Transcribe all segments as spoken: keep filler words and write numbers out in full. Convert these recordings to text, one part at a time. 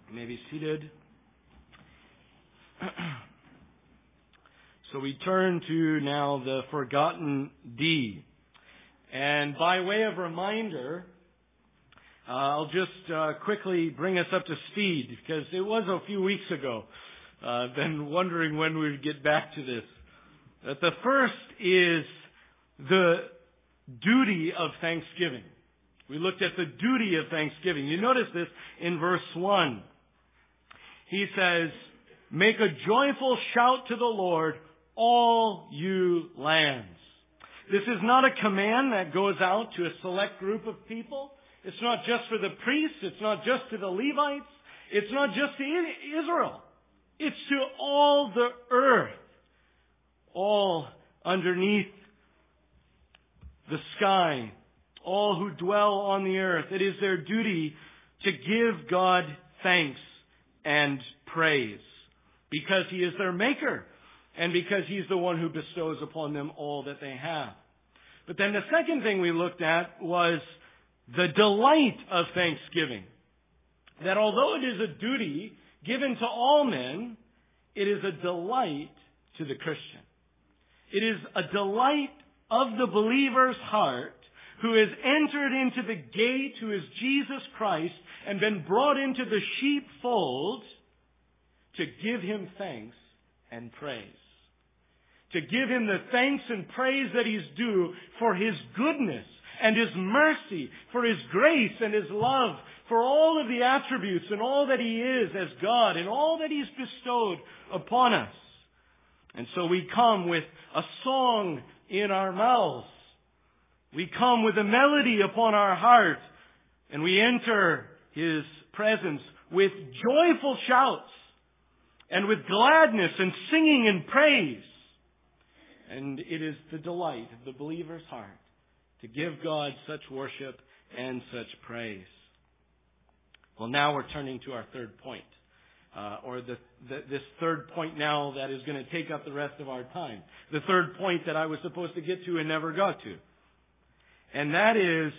You may be seated. So we turn to now the forgotten D. And by way of reminder, uh, I'll just uh, quickly bring us up to speed, because it was a few weeks ago. Uh, I've been wondering when we would get back to this. Uh, the first is the duty of thanksgiving. We looked at the duty of thanksgiving. You notice this in verse one. He says, "Make a joyful shout to the Lord, all you lands." This is not a command that goes out to a select group of people. It's not just for the priests. It's not just to the Levites. It's not just to Israel. It's to all the earth, all underneath the sky, all who dwell on the earth. It is their duty to give God thanks and praise, because He is their Maker and because He's the one who bestows upon them all that they have. But then the second thing we looked at was the delight of thanksgiving. That although it is a duty given to all men, it is a delight to the Christian. It is a delight of the believer's heart who has entered into the gate, who is Jesus Christ, and been brought into the sheepfold, to give Him thanks and praise. To give Him the thanks and praise that He's due for His goodness and His mercy, for His grace and His love, for all of the attributes and all that He is as God and all that He's bestowed upon us. And so we come with a song in our mouths. We come with a melody upon our heart, and we enter His presence with joyful shouts and with gladness and singing and praise. And it is the delight of the believer's heart to give God such worship and such praise. Well, now we're turning to our third point, uh, or the, the, this third point now that is going to take up the rest of our time. The third point that I was supposed to get to and never got to. And that is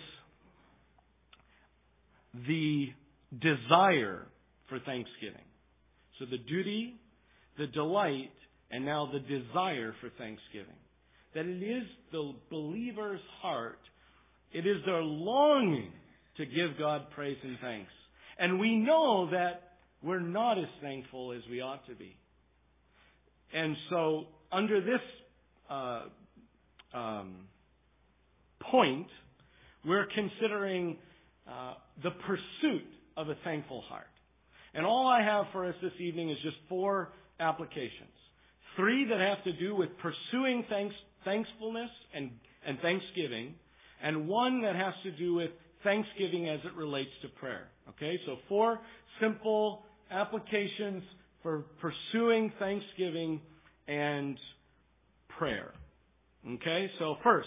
the desire for thanksgiving. So the duty, the delight, and now the desire for thanksgiving. That it is the believer's heart, it is their longing to give God praise and thanks. And we know that we're not as thankful as we ought to be. And so under this uh, um, point, we're considering uh, the pursuit of a thankful heart. And all I have for us this evening is just four applications. Three that have to do with pursuing thanks, thankfulness and, and thanksgiving, and one that has to do with thanksgiving as it relates to prayer. Okay, so four simple applications for pursuing thanksgiving and prayer. Okay, so first,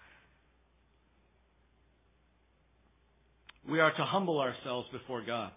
we are to humble ourselves before God.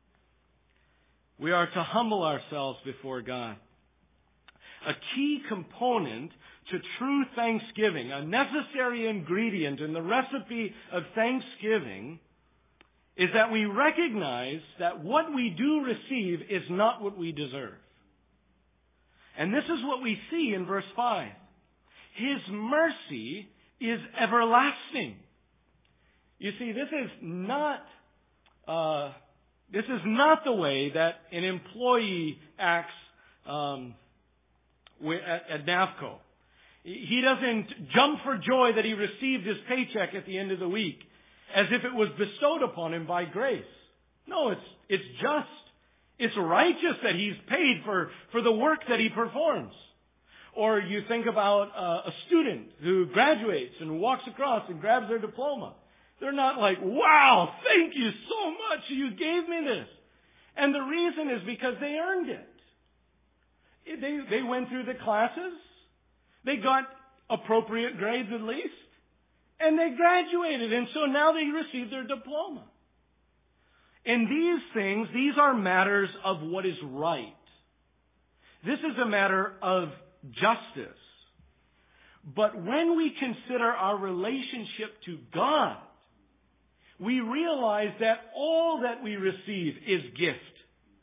We are to humble ourselves before God. A key component to true thanksgiving, a necessary ingredient in the recipe of thanksgiving, is that we recognize that what we do receive is not what we deserve. And this is what we see in verse five. His mercy is everlasting. You see, this is not uh, this is not the way that an employee acts um, at, at NAVCO. He doesn't jump for joy that he received his paycheck at the end of the week as if it was bestowed upon him by grace. No, it's it's just. It's righteous that he's paid for, for the work that he performs. Or you think about uh, a student who graduates and walks across and grabs their diploma. They're not like, wow, thank you so much, you gave me this. And the reason is because they earned it. They, they went through the classes. They got appropriate grades at least. And they graduated. And so now they received their diploma. And these things, these are matters of what is right. This is a matter of justice. But when we consider our relationship to God, we realize that all that we receive is gift.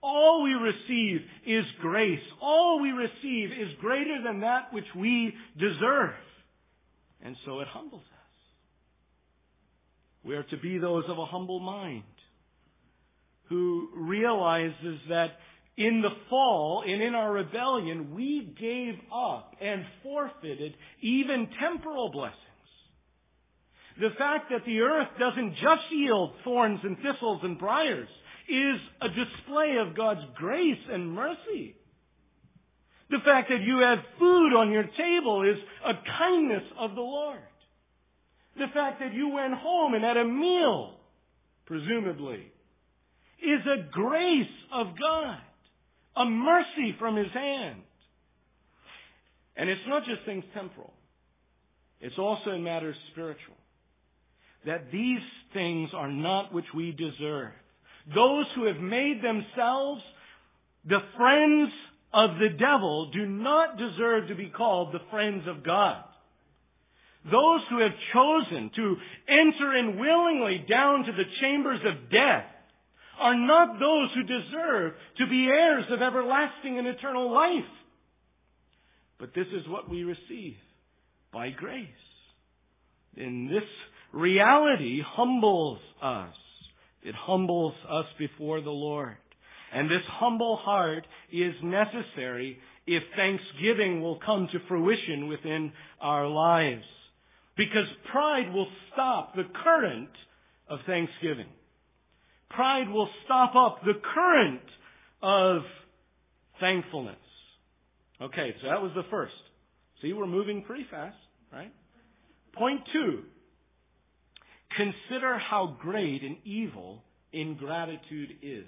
all we receive is grace. All we receive is greater than that which we deserve. And so it humbles us. We are to be those of a humble mind, who realizes that in the fall and in our rebellion, we gave up and forfeited even temporal blessings. The fact that the earth doesn't just yield thorns and thistles and briars is a display of God's grace and mercy. The fact that you have food on your table is a kindness of the Lord. The fact that you went home and had a meal, presumably, is a grace of God, a mercy from His hand. And it's not just things temporal. It's also in matters spiritual. That these things are not which we deserve. Those who have made themselves the friends of the devil do not deserve to be called the friends of God. Those who have chosen to enter in willingly down to the chambers of death are not those who deserve to be heirs of everlasting and eternal life. But this is what we receive by grace. And this reality humbles us. It humbles us before the Lord. And this humble heart is necessary if thanksgiving will come to fruition within our lives. Because pride will stop the current of thanksgiving. Pride will stop up the current of thankfulness. Okay, so that was the first. See, we're moving pretty fast, right? Point two. Consider how great and evil ingratitude is.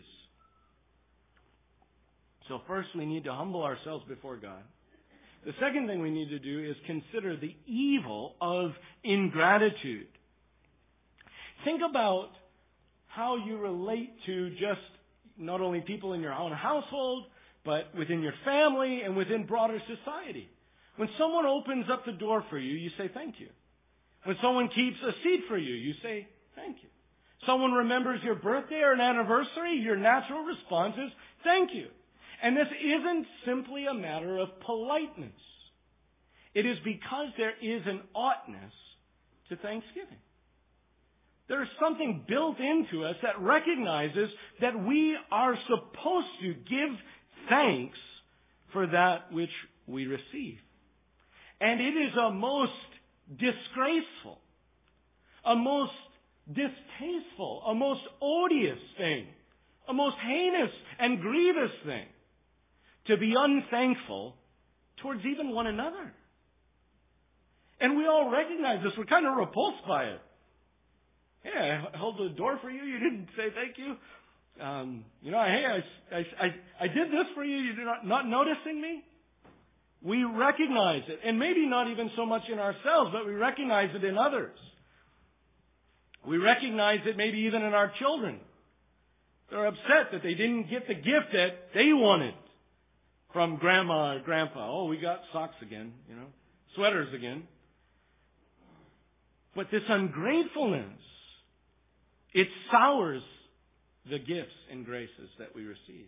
So first we need to humble ourselves before God. The second thing we need to do is consider the evil of ingratitude. Think about how you relate to just not only people in your own household, but within your family and within broader society. When someone opens up the door for you, you say thank you. When someone keeps a seat for you, you say thank you. Someone remembers your birthday or an anniversary, your natural response is thank you. And this isn't simply a matter of politeness. It is because there is an oughtness to thanksgiving. There is something built into us that recognizes that we are supposed to give thanks for that which we receive. And it is a most disgraceful, a most distasteful, a most odious thing, a most heinous and grievous thing to be unthankful towards even one another. And we all recognize this. We're kind of repulsed by it. Yeah, I held the door for you. You didn't say thank you. Um, you know, hey, I, I, I, I did this for you. You're not, not noticing me. We recognize it. And maybe not even so much in ourselves, but we recognize it in others. We recognize it maybe even in our children. They're upset that they didn't get the gift that they wanted from grandma or grandpa. Oh, we got socks again, you know, sweaters again. But this ungratefulness, it sours the gifts and graces that we receive.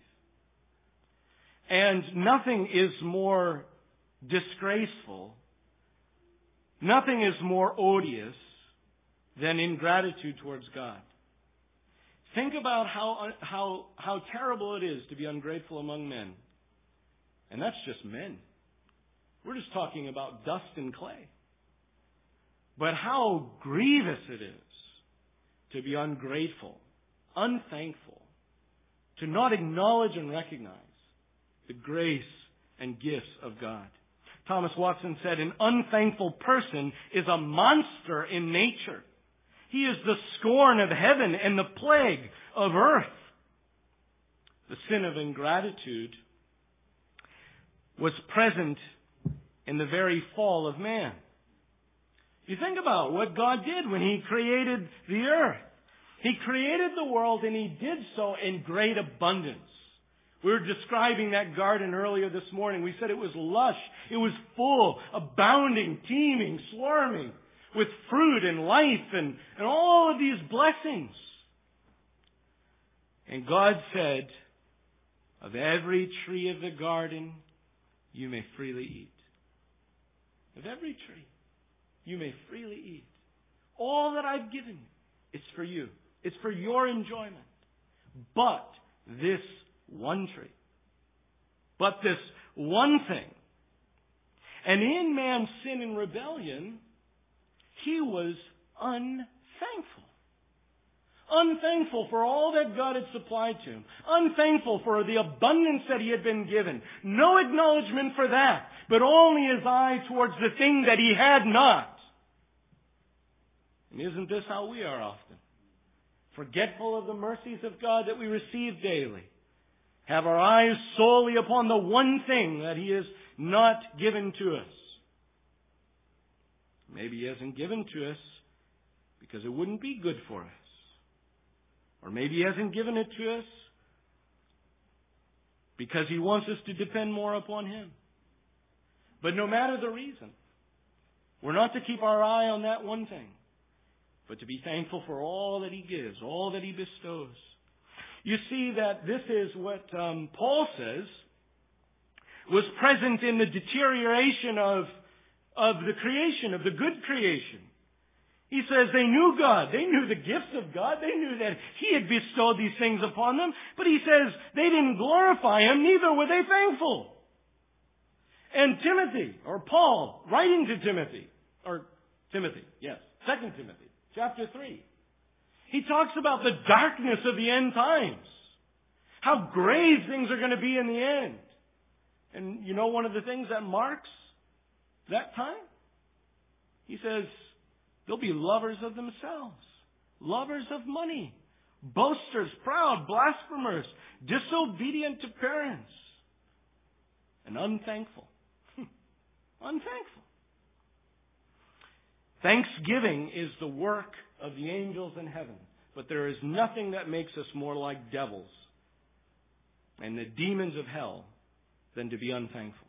And nothing is more disgraceful, nothing is more odious than ingratitude towards God. Think about how, how, how terrible it is to be ungrateful among men. And that's just men. We're just talking about dust and clay. But how grievous it is to be ungrateful, unthankful, to not acknowledge and recognize the grace and gifts of God. Thomas Watson said, an unthankful person is a monster in nature. He is the scorn of heaven and the plague of earth. The sin of ingratitude was present in the very fall of man. You think about what God did when He created the earth. He created the world and He did so in great abundance. We were describing that garden earlier this morning. We said it was lush. It was full, abounding, teeming, swarming with fruit and life and, and all of these blessings. And God said, Of every tree of the garden you may freely eat. Of every tree you may freely eat. All that I've given you, it's for you. It's for your enjoyment. But this one tree. But this one thing. And in man's sin and rebellion, he was unthankful. Unthankful for all that God had supplied to him. Unthankful for the abundance that he had been given. No acknowledgement for that, but only his eye towards the thing that he had not. And isn't this how we are often? Forgetful of the mercies of God that we receive daily. Have our eyes solely upon the one thing that he has not given to us. Maybe he hasn't given to us because it wouldn't be good for us. Or maybe he hasn't given it to us because he wants us to depend more upon him. But no matter the reason, we're not to keep our eye on that one thing, but to be thankful for all that he gives, all that he bestows. You see that this is what um, Paul says was present in the deterioration of, of the creation, of the good creation. He says they knew God. They knew the gifts of God. They knew that he had bestowed these things upon them. But he says they didn't glorify him, neither were they thankful. And Timothy, or Paul, writing to Timothy, or Timothy, yes, Second Timothy, chapter three. He talks about the darkness of the end times. How grave things are going to be in the end. And you know one of the things that marks that time? He says, they'll be lovers of themselves, lovers of money, boasters, proud, blasphemers, disobedient to parents, and unthankful. Unthankful. Thanksgiving is the work of the angels in heaven, but there is nothing that makes us more like devils and the demons of hell than to be unthankful.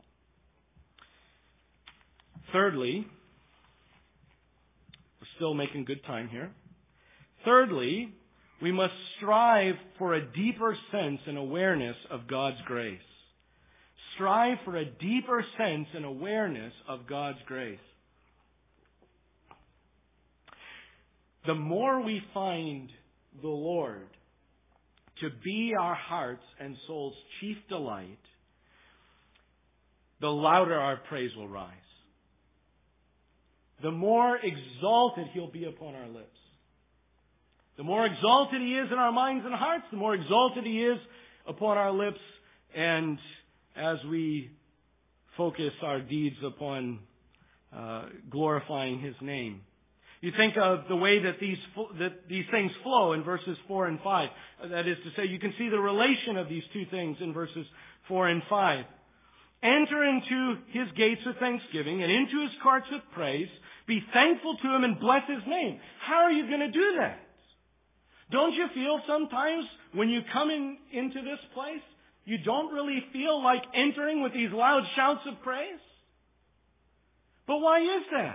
Thirdly, we're still making good time here. Thirdly, we must strive for a deeper sense and awareness of God's grace. Strive for a deeper sense and awareness of God's grace. The more we find the Lord to be our hearts and souls' chief delight, the louder our praise will rise. The more exalted he'll be upon our lips. The more exalted he is in our minds and hearts, the more exalted he is upon our lips, and as we focus our deeds upon uh, glorifying his name. You think of the way that these that these things flow in verses four and five. That is to say, you can see the relation of these two things in verses four and five. Enter into his gates with thanksgiving and into his courts with praise. Be thankful to him and bless his name. How are you going to do that? Don't you feel sometimes when you come in into this place, you don't really feel like entering with these loud shouts of praise? But why is that?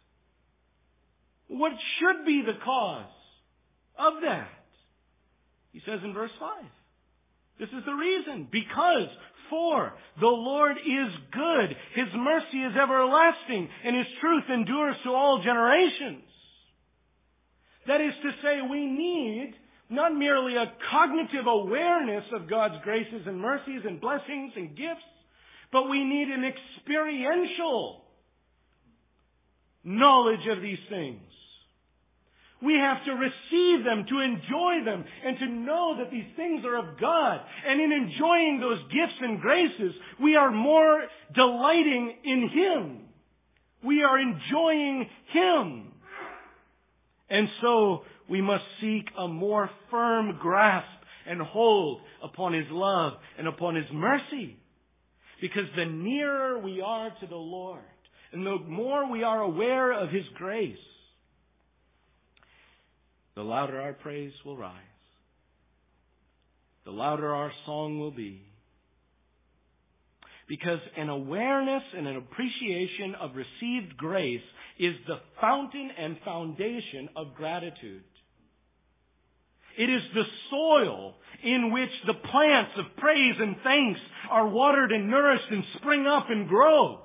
What should be the cause of that? He says in verse five. This is the reason. Because, for the Lord is good. His mercy is everlasting, and his truth endures to all generations. That is to say, we need not merely a cognitive awareness of God's graces and mercies and blessings and gifts, but we need an experiential knowledge of these things. We have to receive them, to enjoy them, and to know that these things are of God. And in enjoying those gifts and graces, we are more delighting in him. We are enjoying him. And so we must seek a more firm grasp and hold upon his love and upon his mercy. Because the nearer we are to the Lord, and the more we are aware of his grace, the louder our praise will rise. The louder our song will be. Because an awareness and an appreciation of received grace is the fountain and foundation of gratitude. It is the soil in which the plants of praise and thanks are watered and nourished and spring up and grow.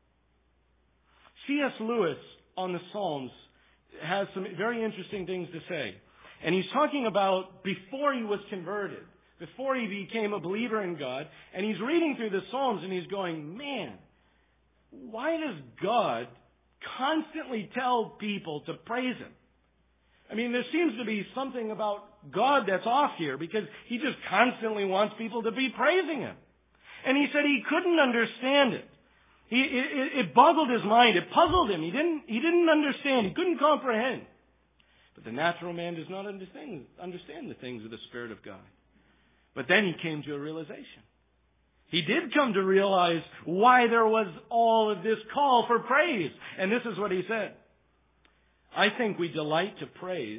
C S Lewis on the Psalms has some very interesting things to say. And he's talking about before he was converted, before he became a believer in God, and he's reading through the Psalms and he's going, man, why does God constantly tell people to praise Him? I mean, there seems to be something about God that's off here, because He just constantly wants people to be praising Him. And he said he couldn't understand it. He, it, it boggled his mind. It puzzled him. He didn't, he didn't understand. He couldn't comprehend. But the natural man does not understand, understand the things of the Spirit of God. But then he came to a realization. He did come to realize why there was all of this call for praise. And this is what he said. I think we delight to praise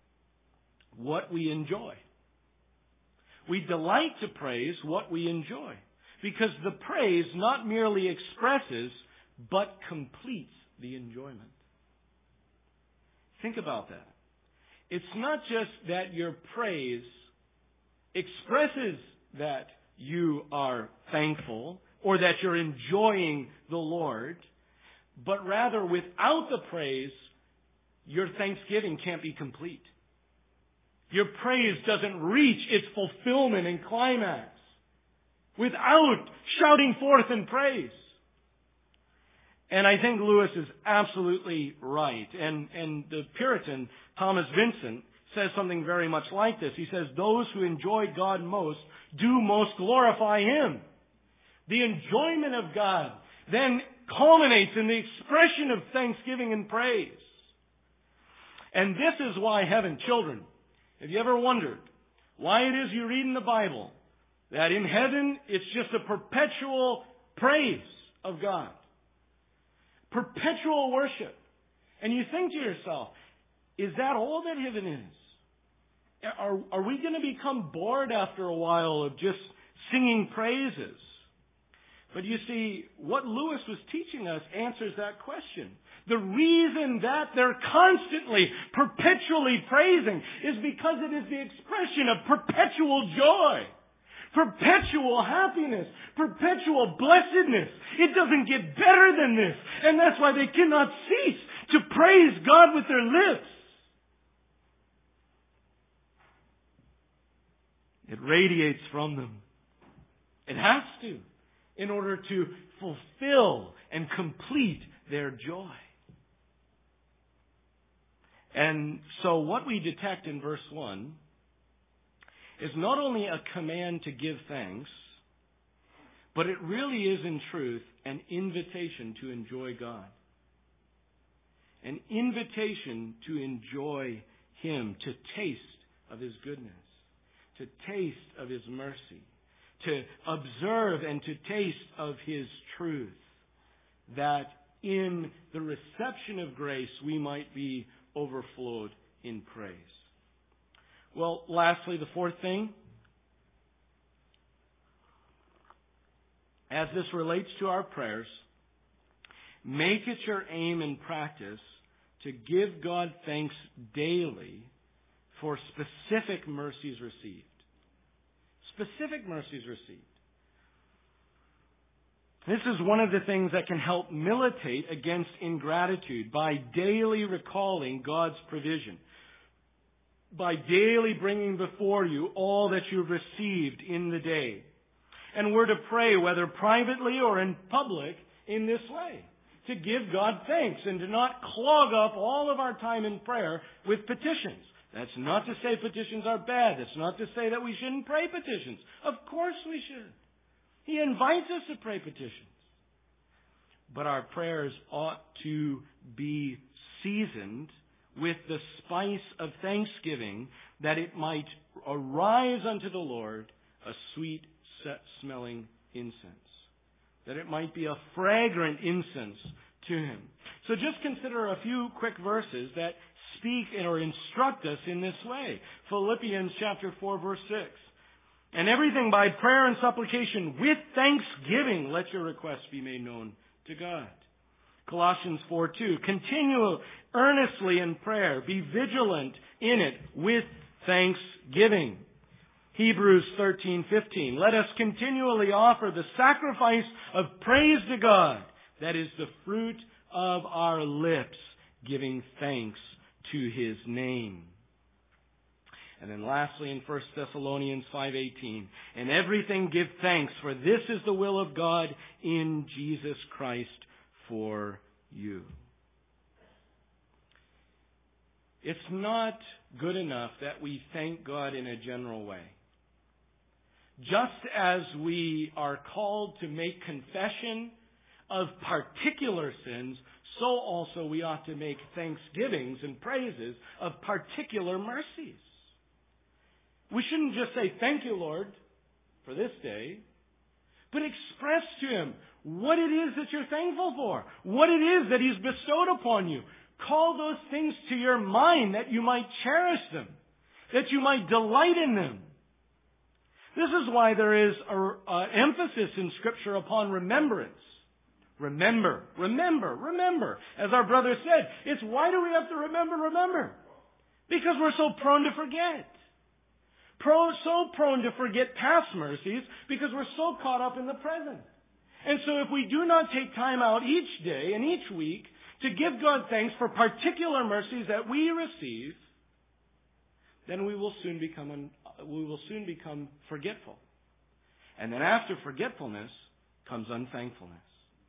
what we enjoy. We delight to praise what we enjoy. Because the praise not merely expresses, but completes the enjoyment. Think about that. It's not just that your praise expresses that you are thankful or that you're enjoying the Lord, but rather without the praise, your thanksgiving can't be complete. Your praise doesn't reach its fulfillment and climax without shouting forth in praise. And I think Lewis is absolutely right. And, and the Puritan, Thomas Vincent, says something very much like this. He says, those who enjoy God most do most glorify Him. The enjoyment of God then culminates in the expression of thanksgiving and praise. And this is why heaven, children, have you ever wondered why it is you read in the Bible that in heaven it's just a perpetual praise of God? Perpetual worship. And you think to yourself, is that all that heaven is? Are, are we going to become bored after a while of just singing praises? But you see, what Lewis was teaching us answers that question. The reason that they're constantly, perpetually praising is because it is the expression of perpetual joy, perpetual happiness, perpetual blessedness. It doesn't get better than this. And that's why they cannot cease to praise God with their lips. It radiates from them. It has to, in order to fulfill and complete their joy. And so what we detect in verse one is not only a command to give thanks, but it really is in truth an invitation to enjoy God. An invitation to enjoy Him, to taste of His goodness, to taste of His mercy, to observe and to taste of His truth, that in the reception of grace we might be overflowed in praise. Well, lastly, the fourth thing, as this relates to our prayers, make it your aim and practice to give God thanks daily for specific mercies received. Specific mercies received. This is one of the things that can help militate against ingratitude by daily recalling God's provision. By daily bringing before you all that you've received in the day. And we're to pray, whether privately or in public, in this way. To give God thanks and to not clog up all of our time in prayer with petitions. That's not to say petitions are bad. That's not to say that we shouldn't pray petitions. Of course we should. He invites us to pray petitions. But our prayers ought to be seasoned with the spice of thanksgiving, that it might arise unto the Lord a sweet smelling incense. That it might be a fragrant incense to Him. So just consider a few quick verses that speak or instruct us in this way. Philippians chapter four verse six. And everything by prayer and supplication with thanksgiving let your requests be made known to God. Colossians four two. Continue earnestly in prayer. Be vigilant in it with thanksgiving. Hebrews thirteen fifteen. Let us continually offer the sacrifice of praise to God. That is the fruit of our lips, giving thanks to His name. And then lastly in First Thessalonians five eighteen. In everything give thanks, for this is the will of God in Jesus Christ for you. It's not good enough that we thank God in a general way. Just as we are called to make confession of particular sins, so also we ought to make thanksgivings and praises of particular mercies. We shouldn't just say, thank you, Lord, for this day, but express to Him what it is that you're thankful for, what it is that He's bestowed upon you. Call those things to your mind that you might cherish them, that you might delight in them. This is why there is an emphasis in Scripture upon remembrance. Remember, remember, remember. As our brother said, it's why do we have to remember, remember? Because we're so prone to forget. Pro, so prone to forget past mercies because we're so caught up in the present. And so if we do not take time out each day and each week to give God thanks for particular mercies that we receive, then we will soon become un, we will soon become forgetful. And then after forgetfulness comes unthankfulness.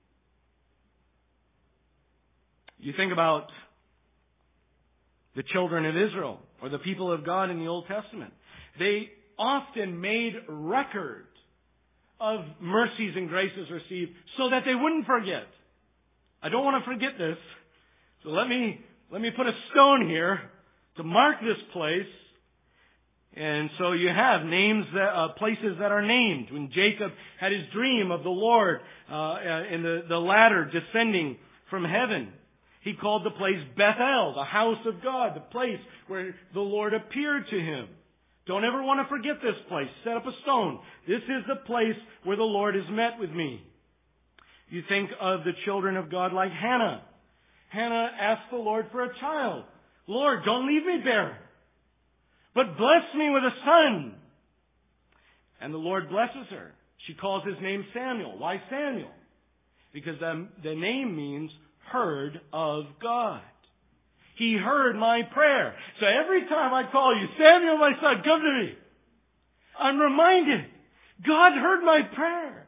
You think about the children of Israel or the people of God in the Old Testament. They often made record of mercies and graces received so that they wouldn't forget. I don't want to forget this, so let me let me put a stone here to mark this place. And so you have names, that, uh, places that are named. When Jacob had his dream of the Lord uh, in the, the ladder descending from heaven, he called the place Bethel, the house of God, the place where the Lord appeared to him. Don't ever want to forget this place. Set up a stone. This is the place where the Lord has met with me. You think of the children of God like Hannah. Hannah asked the Lord for a child. Lord, don't leave me barren, but bless me with a son. And the Lord blesses her. She calls his name Samuel. Why Samuel? Because the, the name means heard of God. He heard my prayer. So every time I call you, Samuel, my son, come to me, I'm reminded, God heard my prayer.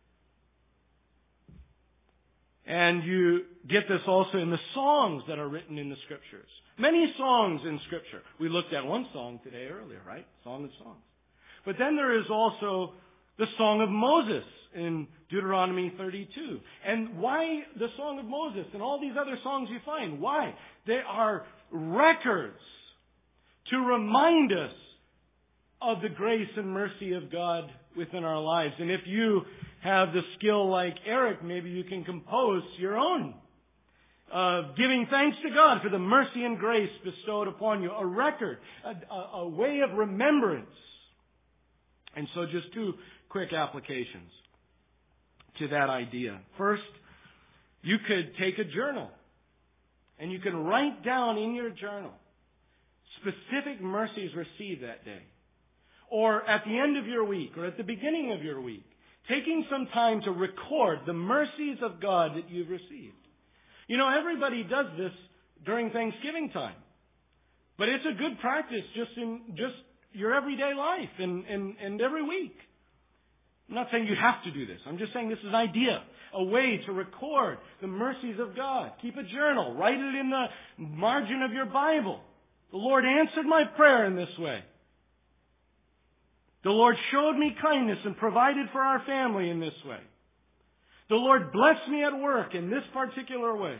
And you get this also in the songs that are written in the Scriptures. Many songs in Scripture. We looked at one song today earlier, right? Song of Songs. But then there is also the Song of Moses in Deuteronomy thirty-two. And why the Song of Moses and all these other songs you find? Why? They are records to remind us of the grace and mercy of God within our lives. And if you have the skill like Eric, maybe you can compose your own of uh, giving thanks to God for the mercy and grace bestowed upon you. A record, a, a, a way of remembrance. And so just two quick applications to that idea. First, you could take a journal and you can write down in your journal specific mercies received that day. Or at the end of your week or at the beginning of your week, taking some time to record the mercies of God that you've received. You know, everybody does this during Thanksgiving time. But it's a good practice just in just your everyday life and, and, and every week. I'm not saying you have to do this. I'm just saying this is an idea, a way to record the mercies of God. Keep a journal. Write it in the margin of your Bible. The Lord answered my prayer in this way. The Lord showed me kindness and provided for our family in this way. The Lord blessed me at work in this particular way.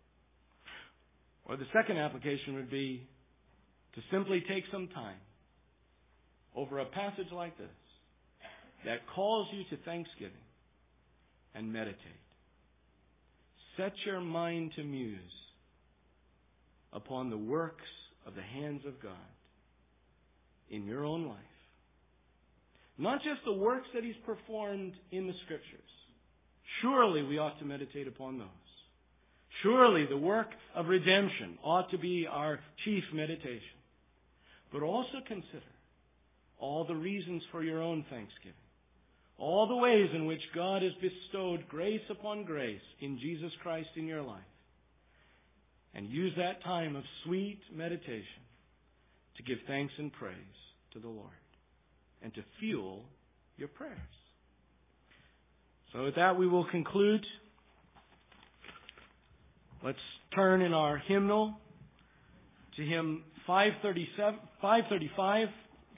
Or the second application would be to simply take some time over a passage like this that calls you to thanksgiving and meditate. Set your mind to muse upon the works of the hands of God in your own life. Not just the works that He's performed in the Scriptures. Surely we ought to meditate upon those. Surely the work of redemption ought to be our chief meditation. but also consider all the reasons for your own thanksgiving. All the ways in which God has bestowed grace upon grace in Jesus Christ in your life. And use that time of sweet meditation to give thanks and praise to the Lord and to fuel your prayers. So with that, we will conclude. Let's turn in our hymnal to hymn five thirty-seven, five thirty-five.